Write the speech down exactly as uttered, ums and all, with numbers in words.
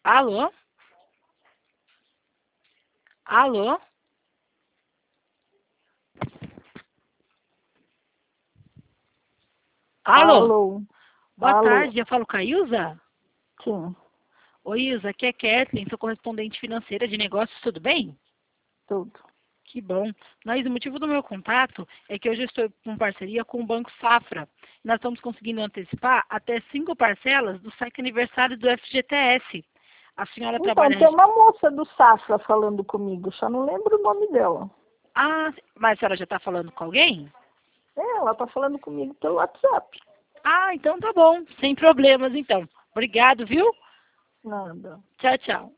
Alô? Alô? Alô? Alô? Boa Alô? tarde, eu falo com a Ilza? Sim, Oi, Ilza, aqui é Kathleen, sou correspondente financeira de negócios, tudo bem? tudo. Que bom. Mas o motivo do meu contato é que hoje eu estou com parceria com o Banco Safra. Nós estamos conseguindo antecipar até cinco parcelas do saque aniversário do F G T S. A senhora Então, trabalha... tem uma moça do Safra falando comigo, só não lembro o nome dela. Ah, mas a senhora já está falando com alguém? É, ela tá falando comigo pelo WhatsApp. Ah, então tá bom. Sem problemas, então. Obrigado, viu? Nada. Tchau, tchau.